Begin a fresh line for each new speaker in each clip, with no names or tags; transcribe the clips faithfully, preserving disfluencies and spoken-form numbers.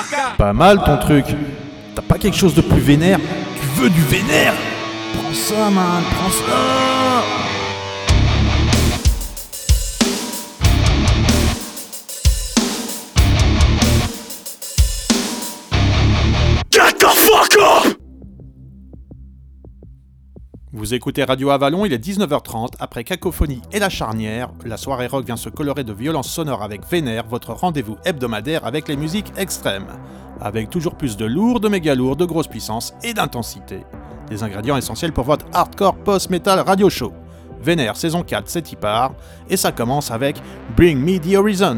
Pas mal ton truc. T'as pas quelque chose de plus vénère? Tu veux du vénère? Prends ça, man, prends ça.
Get the fuck up!
Vous écoutez Radio Avalon, il est dix-neuf heures trente, après Cacophonie et La Charnière, la soirée rock vient se colorer de violences sonores avec Vénère, votre rendez-vous hebdomadaire avec les musiques extrêmes. Avec toujours plus de lourd, de méga lourd, de grosse puissance et d'intensité. Des ingrédients essentiels pour votre hardcore post-metal radio show. Vénère saison quatre, c'est y part, et ça commence avec Bring Me the Horizon.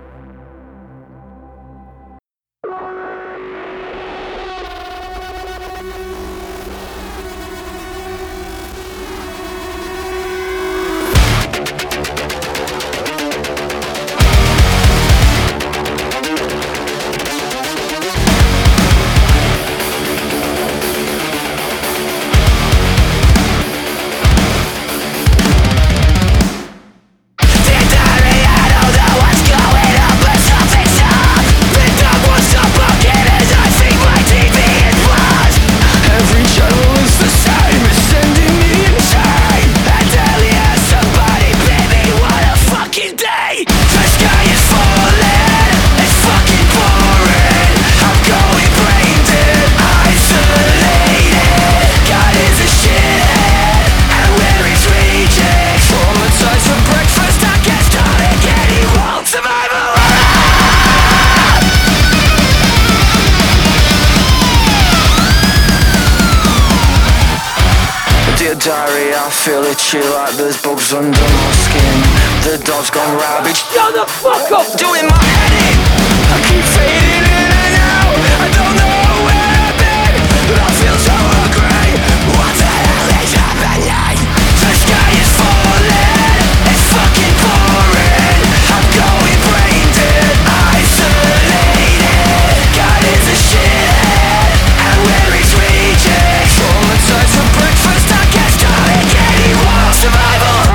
Diary, I feel itchy like there's bugs under my skin. The dog's gone rabid.
Shut the fuck up!
Doing my head in. I keep fading in and out. I don't know where I've been, but I feel so hungry. What the hell is happening? The sky is falling. It's fucking pouring. I'm going brain dead, isolated. God is a shithead, and where he's reaching. Traumatized for breakfast, I guess. Survival!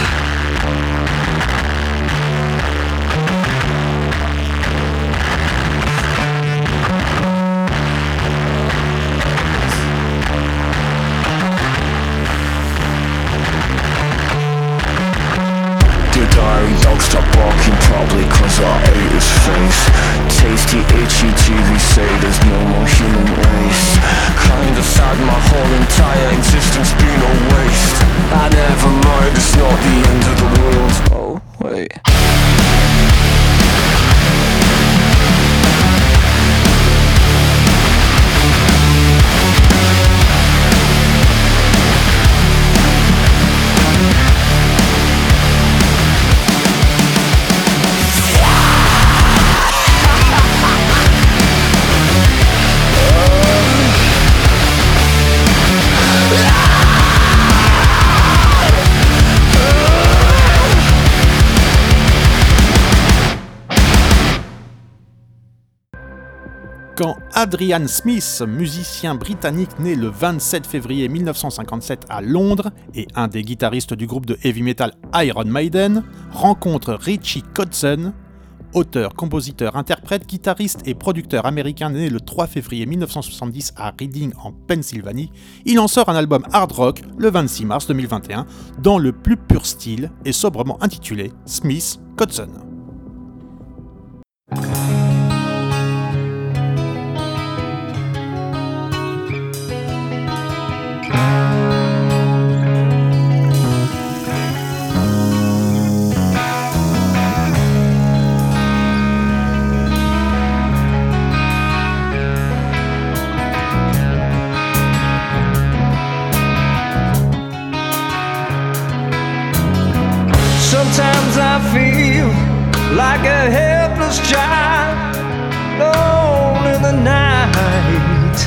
Dear diary, dog stop barking, probably cause I ate his face. Tasty, itchy T V say there's no more human race. Kinda sad, my whole entire existence been a waste. I never mind, it's not the end of the world. Oh, wait.
Quand Adrian Smith, musicien britannique né le vingt-sept février mille neuf cent cinquante-sept à Londres et un des guitaristes du groupe de heavy metal Iron Maiden, rencontre Richie Kotzen, auteur, compositeur, interprète, guitariste et producteur américain né le trois février mille neuf cent soixante-dix à Reading en Pennsylvanie, il en sort un album hard rock le vingt-six mars deux mille vingt et un dans le plus pur style et sobrement intitulé Smith Kotzen.
Sometimes I feel like a helpless child alone in the night.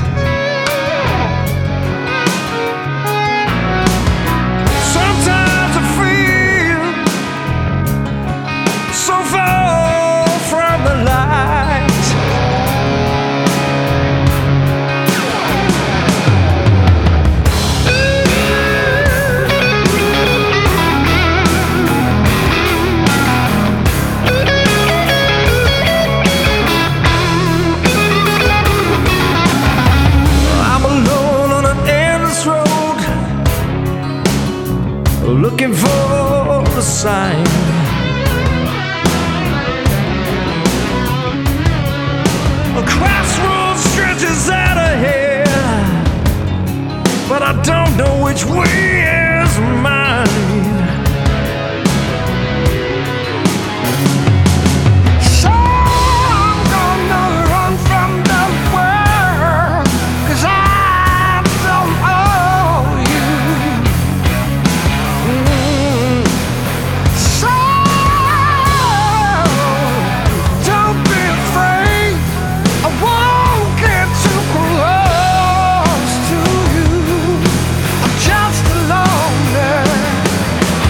Sometimes I feel so far from the light. looking for the sign. A crossroads stretches out ahead, but I don't know which way is mine. So I'm gonna run from the world, 'cause I don't owe you. Mm. So don't be afraid, I won't get too close to you. I'm just a loner.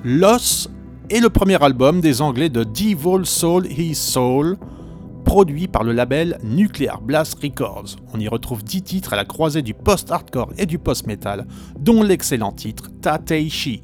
Loss est le premier album des Anglais de Devil Sold His Soul, produit par le label Nuclear Blast Records. On y retrouve dix titres à la croisée du post-hardcore et du post-metal, dont l'excellent titre Tateishi.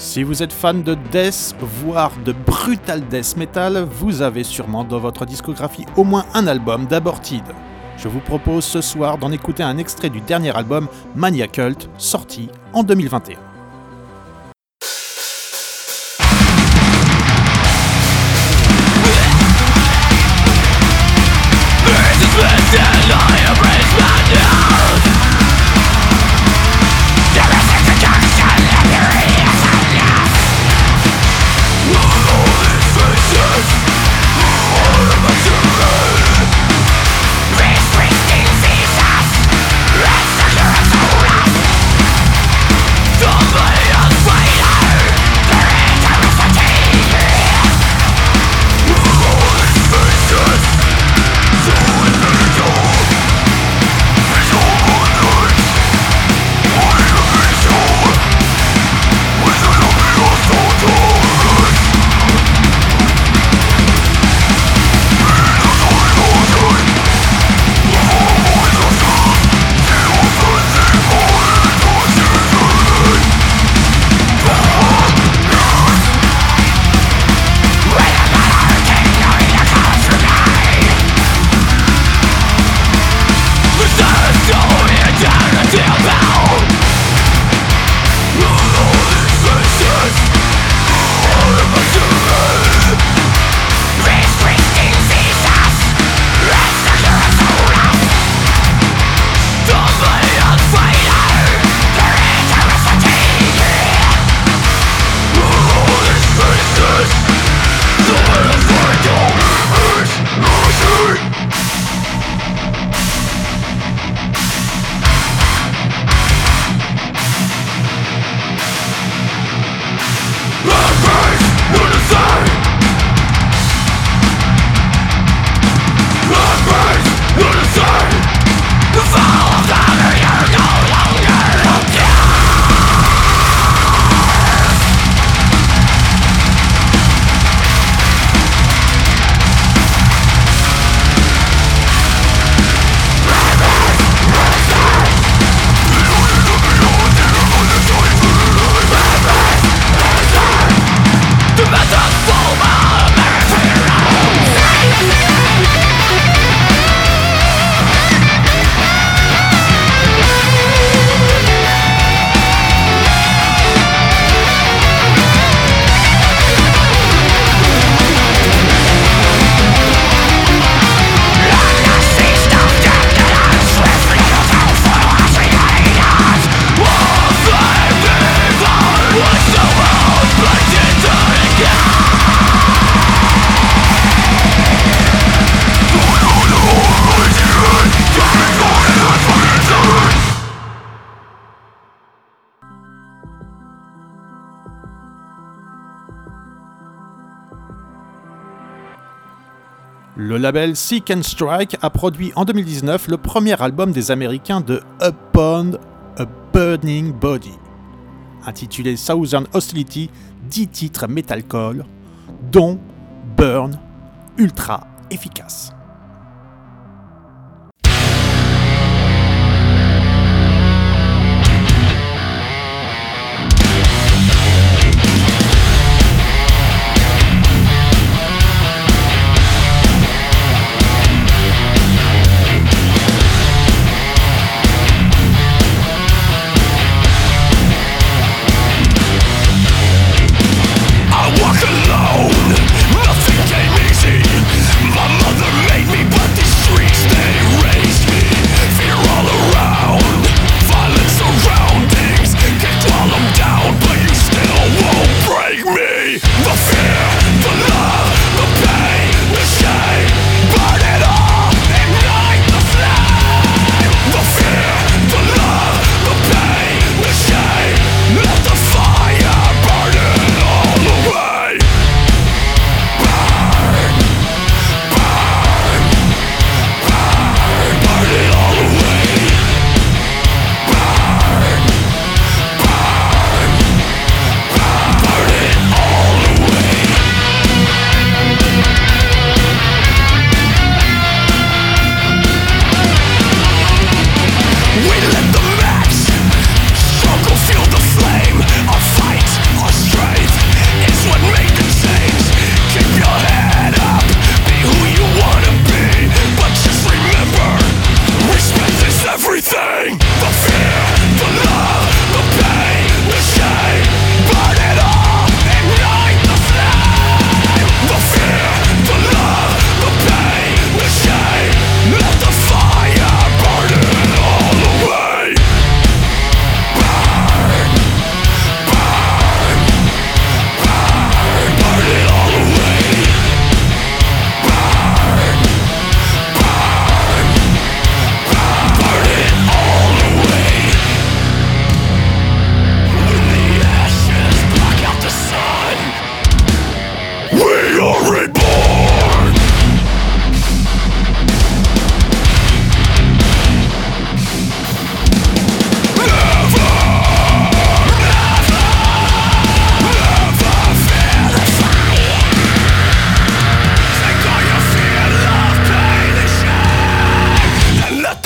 Si vous êtes fan de death, voire de brutal death metal, vous avez sûrement dans votre discographie au moins un album d'Aborted. Je vous propose ce soir d'en écouter un extrait du dernier album Mania Cult, sorti en deux mille vingt et un. Le label Seek and Strike a produit en deux mille dix-neuf le premier album des Américains de Upon a Burning Body. Intitulé Southern Hostility, dix titres metalcore, dont Burn, ultra efficace.
Nothing came easy. My mother made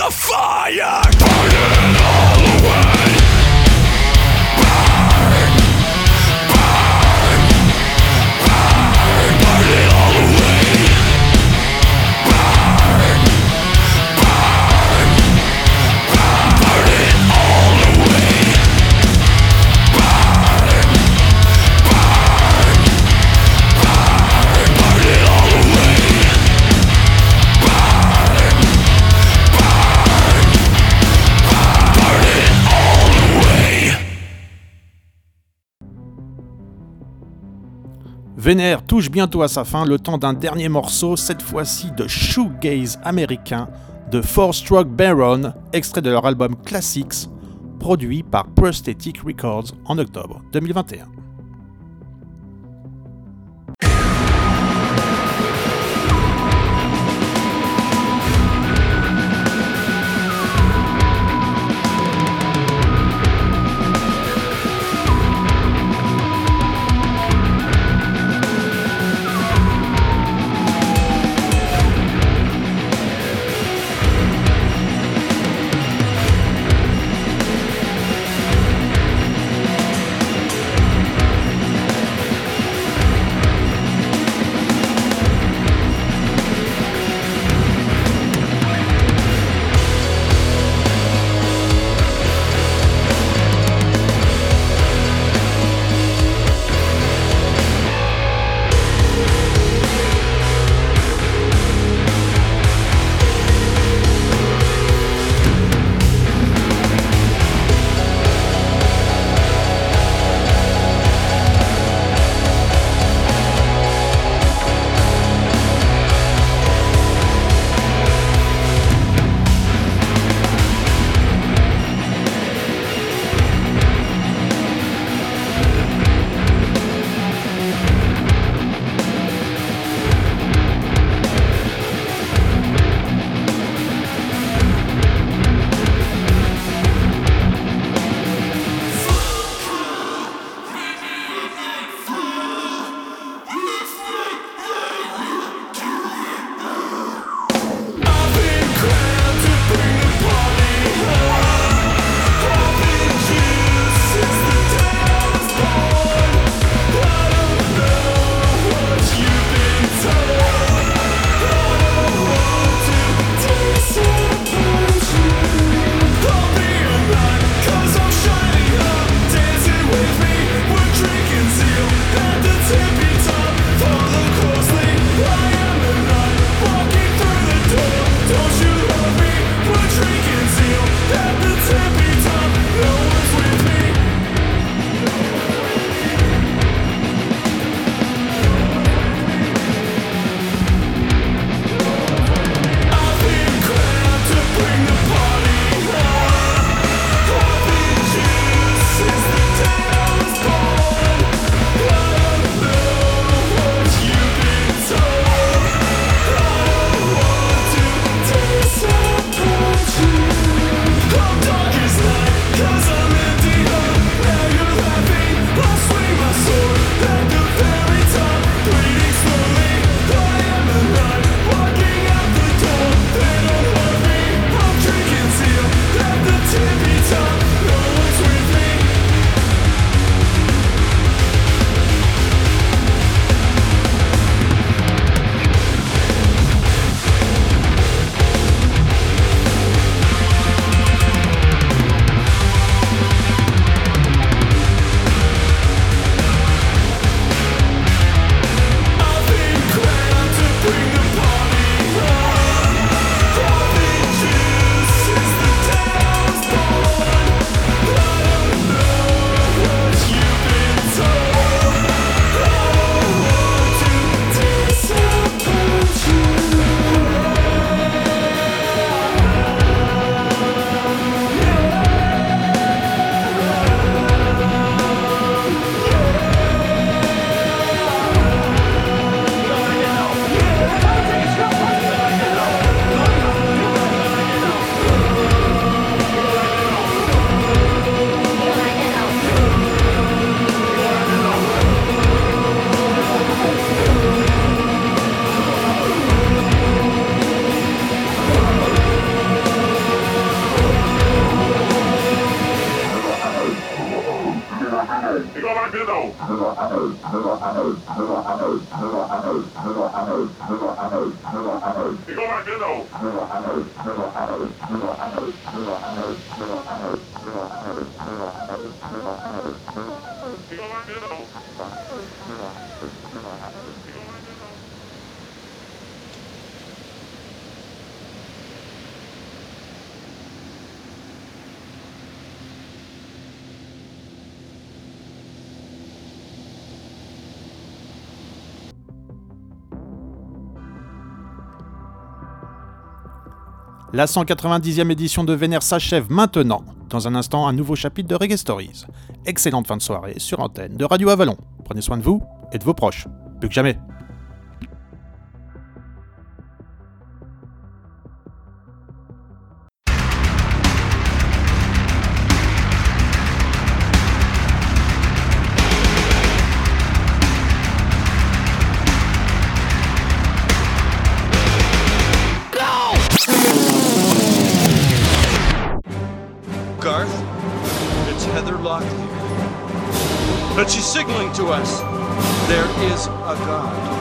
the fire, burn it all away. Burn, burn, burn, burn it all away. Burn, burn, burn, burn it all away. Burn, burn, burn, burn it all away.
Vénère touche bientôt à sa fin, le temps d'un dernier morceau, cette fois-ci de shoegaze américain de Four Stroke Baron, extrait de leur album Classics, produit par Prosthetic Records en octobre deux mille vingt et un.
know. You go like you know.
La cent quatre-vingt-dixième édition de Vénère s'achève maintenant. Dans un instant, un nouveau chapitre de Reggae Stories. Excellente fin de soirée sur antenne de Radio Avalon. Prenez soin de vous et de vos proches. Plus que jamais.
Garth, it's Heather Locklear. But she's signaling to us there is a God.